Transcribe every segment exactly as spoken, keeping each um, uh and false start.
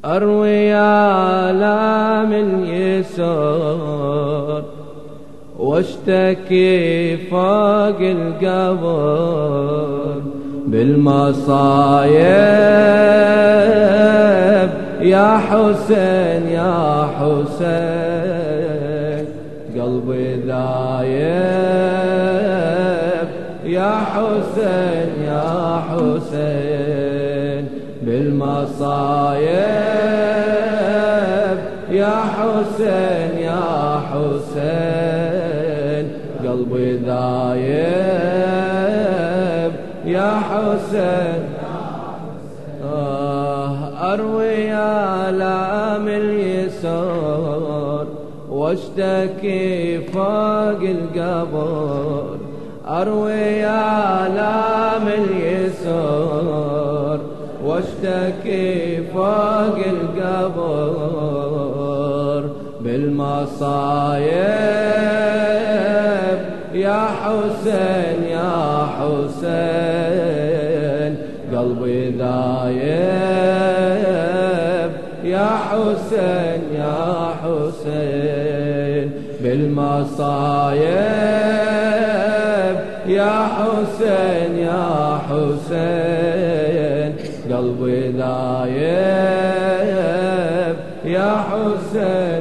أروي آلام اليسار واشتكي فوق القبر بالمصايب يا حسين يا حسين قلبي ذايب يا حسين يا حسين بالمصايب يا حسين يا حسين قلبي ذايب يا حسين آه أروي آلام اليسار واشتكي فوق القبر أروي آلام اليسار واشتكي فوق القبر بالمصايب يا حسين يا حسين قلبي ذايب يا حسين يا حسين بالمصايب يا حسين يا حسين قلبي ذايب يا حسين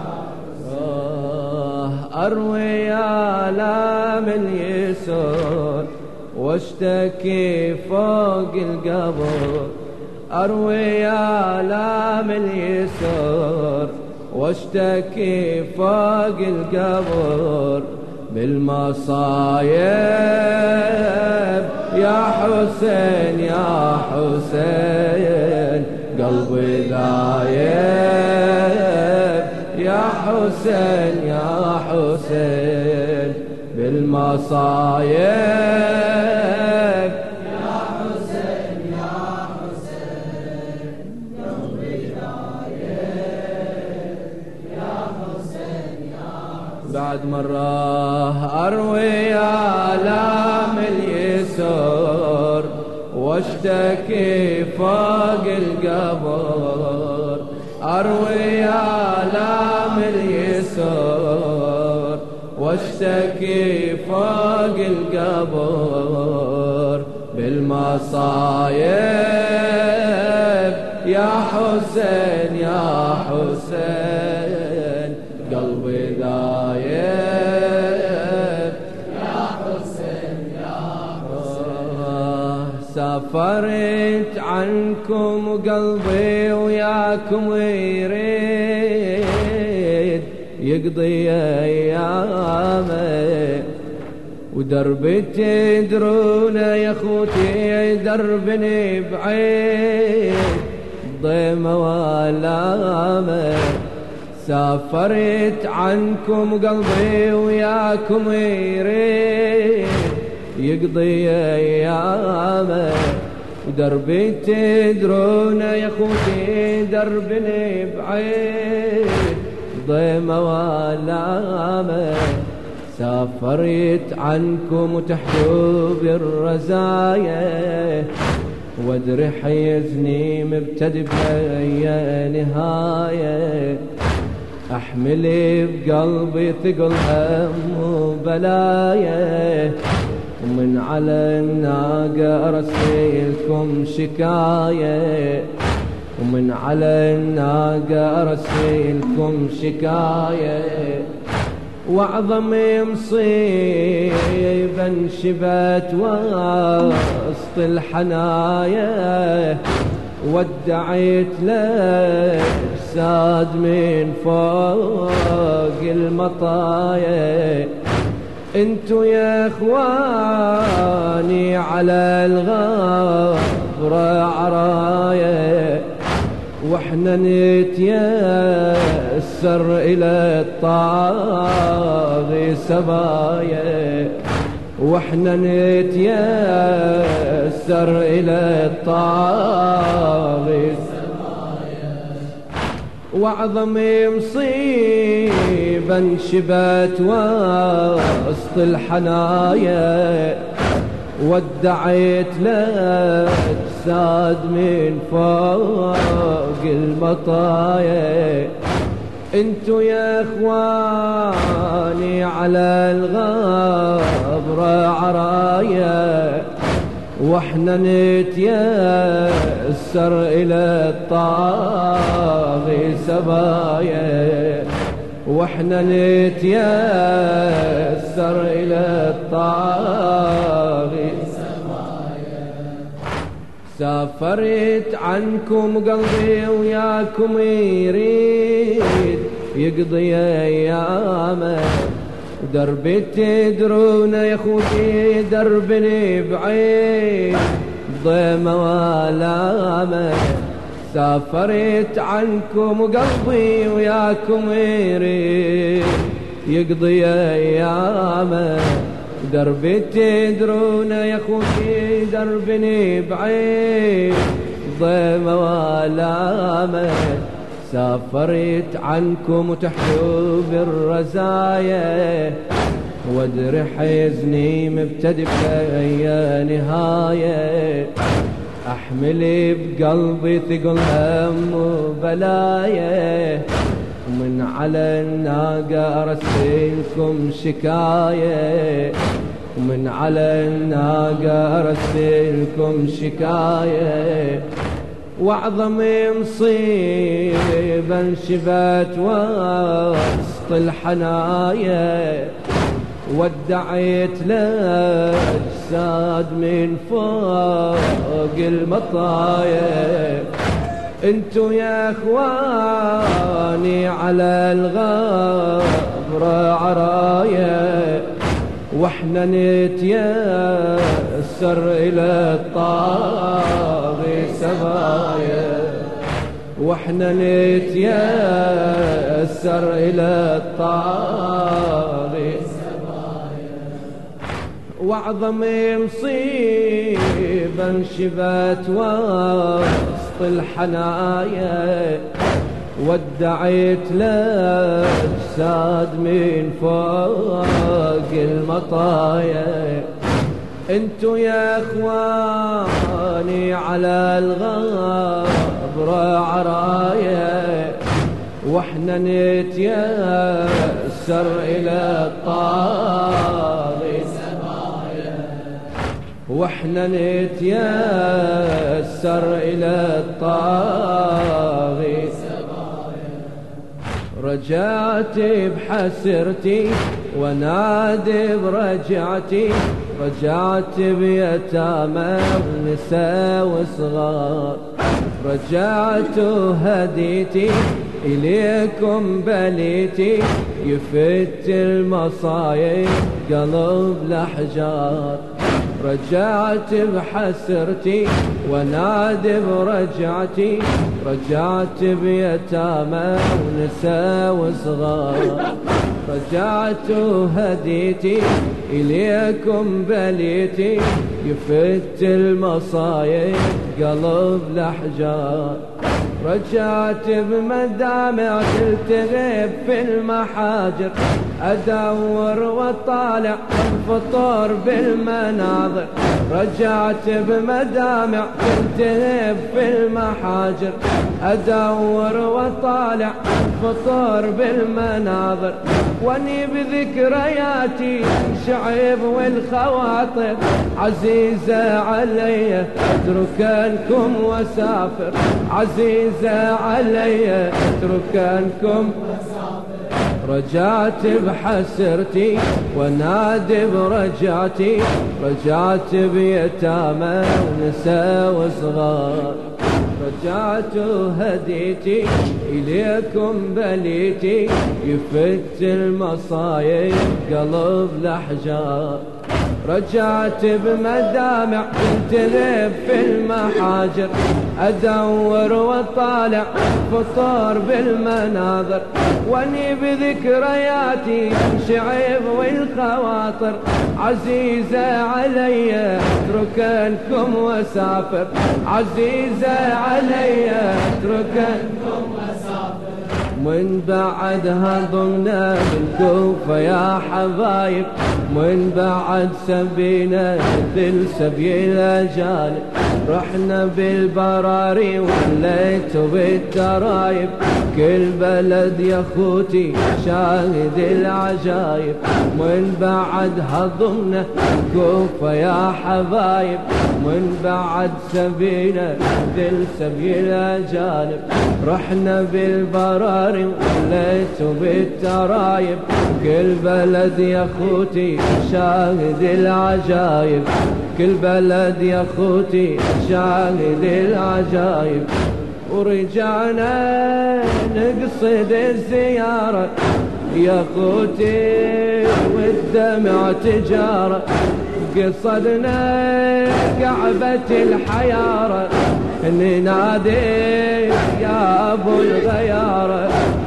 آه أروي آلام اليسار واشتكي فوق القبر أروي آلام اليسار واشتكي فوق القبر بالمصايب يا حسين يا حسين قلبي ذايب يا حسين يا حسين بالمصايب يا حسين يا حسين قلبي ذايب يا حسين يا حسين بعد مرة أروي آلام اليسار واشتكي فوق القبر أروي آلام اليسار واشتكي فوق القبر بالمصايب يا حسين يا حسين قلبي ذايب يا حسين يا حسين سافرت عنكم وقلبي وياكم يريد يقضي أيامه ودرب تدرون يا خوتي دربني بعيد ضيمة والامه سافرت عنكم وقلبي وياكم يريد يقضي أيامه ودربي تدرون يا خوتي دربني بعيد ضيمة والامه سافرت عنكم وتحدوا بالرزايا وادري حيزني مبتدئ بأي نهاية احمل بقلبي ثقل هم وبلايا ومن على الناقة ارسلكم شكاية ومن على الناقة ارسلكم شكاية واعظم مصيبة انشبت وسط الحنايا ودعيت لأجساد من فوق المطايا انتو يا اخواني على الغبرة عرايا واحنا نتيسر الى الطاغي سبايا واحنا نتيسر الى الطاغي سبايا واعظم مصيبة انشبت وسط الحنايا ودعيت الأجساد من فوق المطايا. انتو يا اخواني على الغبرة عرايا، واحنا نتيسر الى الطاغي سبايا، واحنا نتيسر الى الطاغي سبايا. سافرت عنكم قلبي وياكم يريد يقضي ايامه، دربي تدرون يا خوتي دربني بعيد ضيمة والامه. سافرت عنكم وقلبي وياكم يريد يقضي ايامه، دربي تدرون يا خوتي دربني بعيد ضيمة والامه. سافرت عنكم وتحتوا بالرزايا، وادري حزني مبتدئ بأي نهاية، احملي بقلبي ثقل هم وبلايا، ومن على الناقة ارسلكم شكاية، ومن على الناقة ارسلكم شكاية. واعظم مصيبة انشبت وسط الحنايا، ودعيت الأجساد من فوق المطايا. انتو يا اخواني على الغبرة عرايا، واحنا نتيسر الى الطاغي سبايا، واحنا نتيسر الى الطاغي سبايا. واعظم مصيبة انشبت وسط الحنايا، ودعيت الأجساد من فوق المطايا. انتو يا اخواني على الغبرة عرايا، واحنا نتيسر الى الطاغي سبايا، واحنا نتيسر الى الطاغي سبايا. رجعت بحسرتي ونادي برجعتي، رجعت بيتامى ونساء وصغار، رجعت وهديتي إليكم بليتي، يفت المصايب قلب الأحجار. رجعت بحسرتي ونادي برجعتي، رجعت بيتامى ونساء وصغار، رجعت وهديتي إليكم بليتي، يفت المصايب قلب الأحجار. رجعت بمدامع تلتغب في المحاجر، أدور وطالع الفطور بالمناظر. رجعت بمدامع تلتهب في المحاجر، أدور وطالع الفطور بالمناظر. واني بذكرياتي شعب والخواطر، عزيزة علي اتركنكم وسافر، عزيزة علي اتركنكم وسافر. رجعت بحسرتي ونادي برجعتي، رجعت بيتامى ونساء وصغار، رجعت وهديتي إليكم بليتي، يفت المصايب قلب الأحجار. رجعت بمدامع تلف في المحاجر، أدور وطالع فطور بالمناظر. واني بذكرياتي شعب والخواطر، عزيزة علي اتركنكم وسافر، عزيزة علي اتركنكم وسافر. من بعدها ضمنا بالكوفة يا حبايب، من بعد سبينا مثل سبي الأجانب، رحنا بالبراري وليتوا بالترايب، كل بلد يا خوتي شاهد العجايب، من بعدها ضمنا الكوفة يا حبايب، من بعد سبينا مثل سبي الأجانب، رحنا بالبراري وليتوا بالترايب، كل بلد يا خوتي شاهد العجايب، كل بلد يا خوتي شاهد العجايب. ورجعنا نقصد الزيارة يا خوتي والدمع تجارة، قصدنا كعبة الحيارة، ننادي يا أبو الغيارة،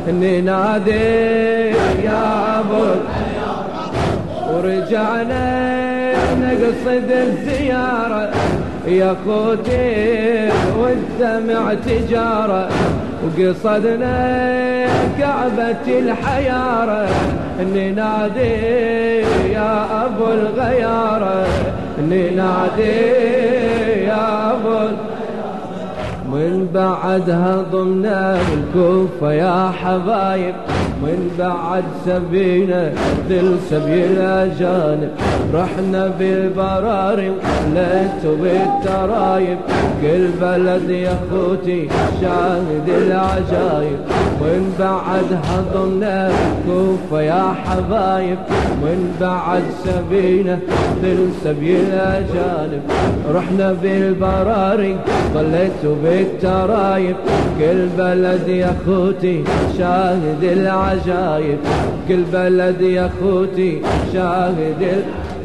ننادي يا أبو الغيارة. ورجعنا نقصد الزيارة يا خوتي والدمع تجارة، وقصدنا كعبة الحيارة، ننادي يا أبو الغيارة، ننادي يا أبو الغيارة. من بعدها ضمنا بالكوفة يا حبايب، من بعد سبينا مثل سبي الأجانب، رحنا بالبراري وليتوا بالترايب، كل بلد يا خوتي شاهد العجايب، من بعدها ضمنا بالكوفة يا حبايب، من بعد سبينا مثل سبي الأجانب، رحنا بالبراري وليتوا بالترايب، كل بلد يا خوتي شاهد العجايب، كل بلد يا خوتي شاهد ال...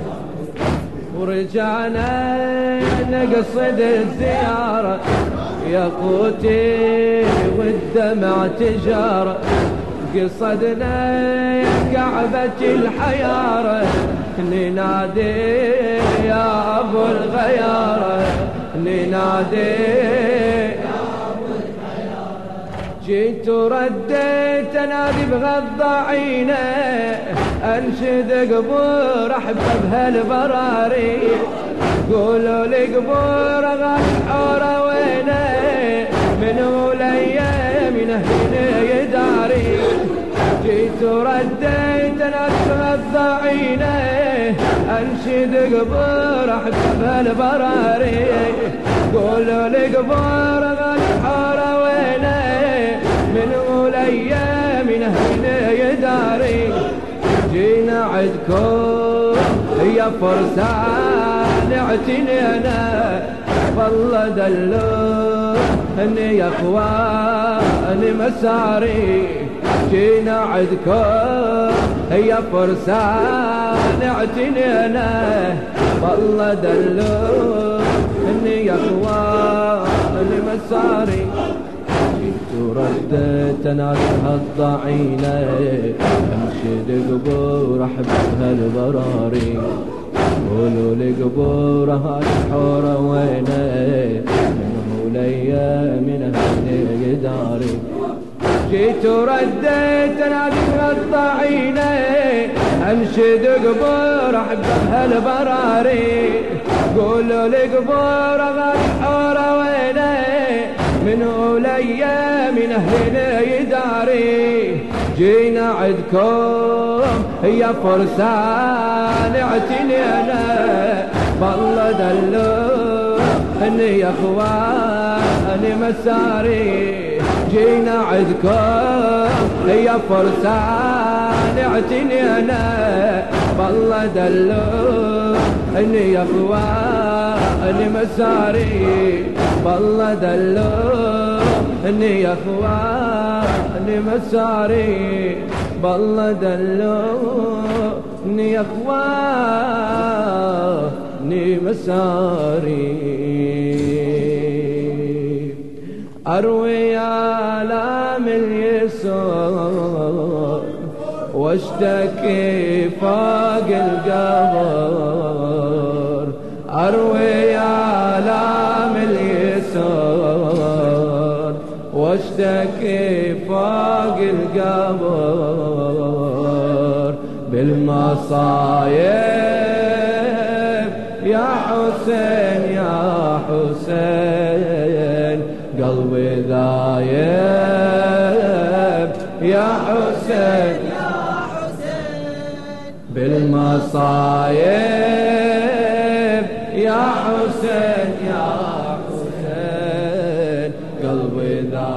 ورجعنا نقصد الزيارة يا خوتي والدمع تجارة، قصدنا كعبة الحيارة، ننادي يا أبو الغيارة، ننادي يا أبو الغيارة. جيت ورديت انادي بغض عينه، انشد قبور احبه بهالبراري، قولوا لي قبور غالي حوره وينه، من الايام هنا يداري. جيت ورديت انادي بغض عينه، انشد قبور احبه بهالبراري، قولوا لي قبور غالي حوره وينه، من الايام هنا يداري. جينا عدكم يا فرسان اعتنينا، والله دلوا اني يا اخواني مساري. جينا عدكم يا فرسان اعتنينا، والله دلوا اني يا اخواني مساري. وردت اناديها الضعينة، انشد قبور احبها البراري، قولوا لي قبورها الحورة وينه، منه الايام هنا يداري. جيت ورديت اناديها الضعينة، انشد قبور احبها البراري، قولوا لي قبورها الحورة وينه، من الايام هنا يداري. جينا عدكم يا فرسان اعتنينا، والله دلوا اني يا اخواني مساري. جينا عدكم يا فرسان اعتنينا، والله دلوا اني يا اخواني مساري، والله دلوا اني يا اخواني مساري، والله دلوا اني يا اخواني مساري. اروي آلام اليسار واشتكي فوق القبر، اروي آلام اليسار واشتكي واشتكي فوق القبر بالمصايب يا حسين يا حسين قلبي ذايب يا حسين بالمصايب يا حسين يا حسين قلبي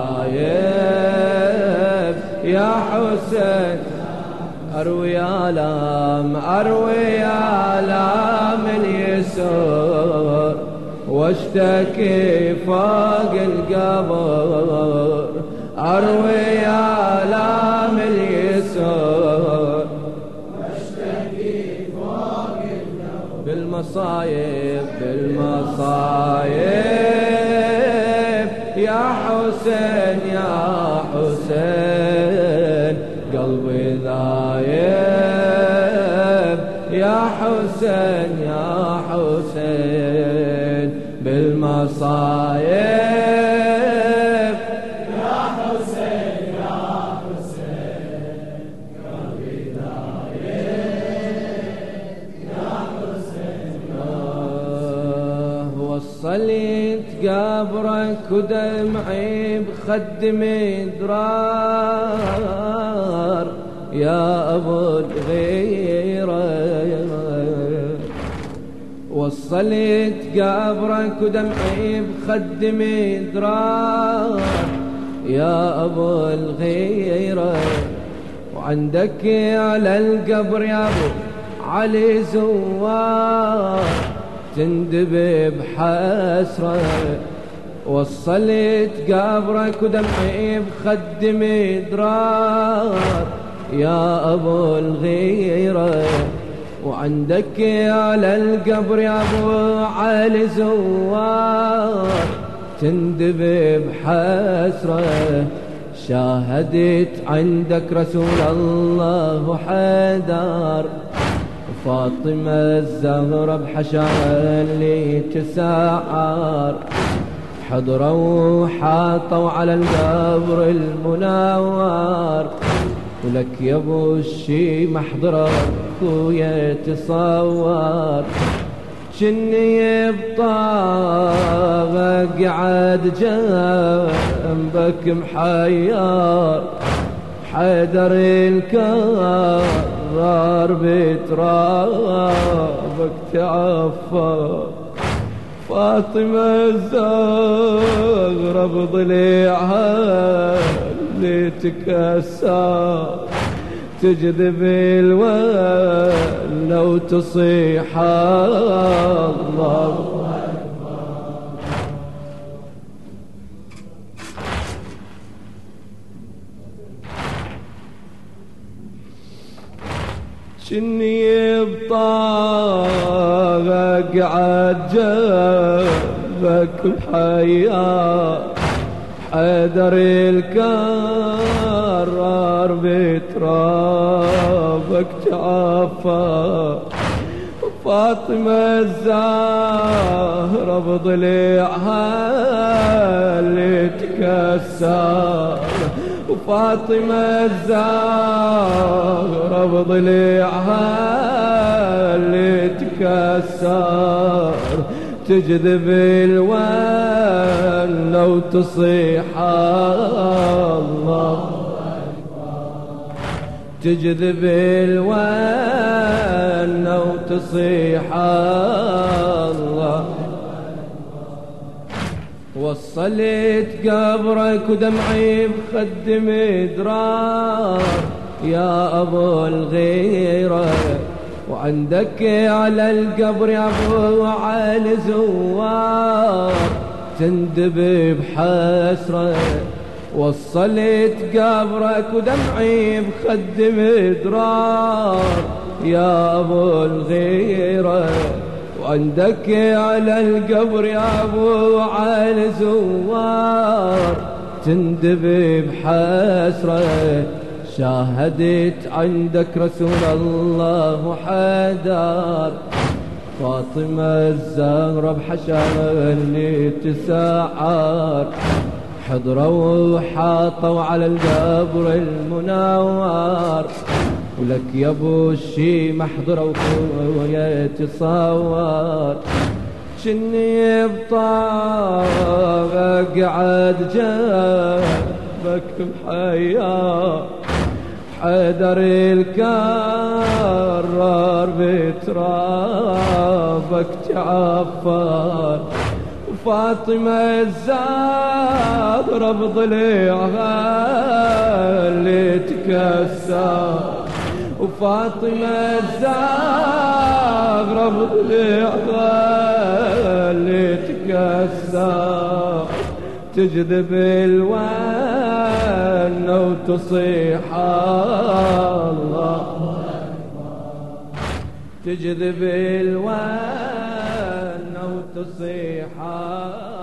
ذايب يا حسين أروي آلام أروي آلام اليسر واشتكي فوق القبر أروي آلام اليسر واشتكي فوق القبر بالمصايب بالمصايب يا حسين يا حسين قلبي ذايب يا حسين يا حسين بالمصايب يا حسين يا حسين قلبي ذايب يا حسين آه وصلت قبرك ودمعي بخد مدرار يا أبو الغيرة وصلت قبرك ودمعي بخد مدرار يا أبو الغيرة وعندك على القبر يا أبو علي زوار تندب بحسرة وصلت قبرك ودمعي بخد مدرار يا أبو الغيرة وعندك على القبر يا أبو علي زوار تندب بحسرة شاهدت عندك رسول الله حيدر فاطمة الزهرة بحشاها اللي تسعر حضروا وحاطوا على القبر المنور ولك يا ابو الشي محضرك خويا تصور جني بطاغة قعد جنبك محير حيدر الكرار بترابك تعفر فاطمة الزهرة بضليعها اللي تكسر تجذب الولة وتصيح الله شني بطاغة قعد جنبك محيا حيدر الكرار بترابك تعفى فاطمة الزهرة بضليعها اللي تكسر وفاطمة الزهرة بضليعها اللي تكسر تجذب الولة وتصيح الله تجذب الولة وتصيح الله وصلت قبرك ودمعي بخد مدرار يا أبو الغيرة وعندك على القبر يا أبو علي زوار تندب بحسرة وصلت قبرك ودمعي بخد مدرار يا أبو الغيرة وعندك على القبر يا أبو علي زوار تندب بحسرة شاهدت عندك رسول الله حيدر فاطمة الزهرة بحشاها اللي تسعر حضروا وحاطوا على القبر المنور، ولك يا ابو الشيمة حضروا ويا تصور. جني بطاغة قعد جنبك محيا، حيدر الكرار بترابك تعفر، وفاطمة الزهرة بضليعها اللي تكسر، وفاطمة الزهرة بضليعها اللي تكسر، تجذب الوان وتصيح الله، تجذب الوان وتصيح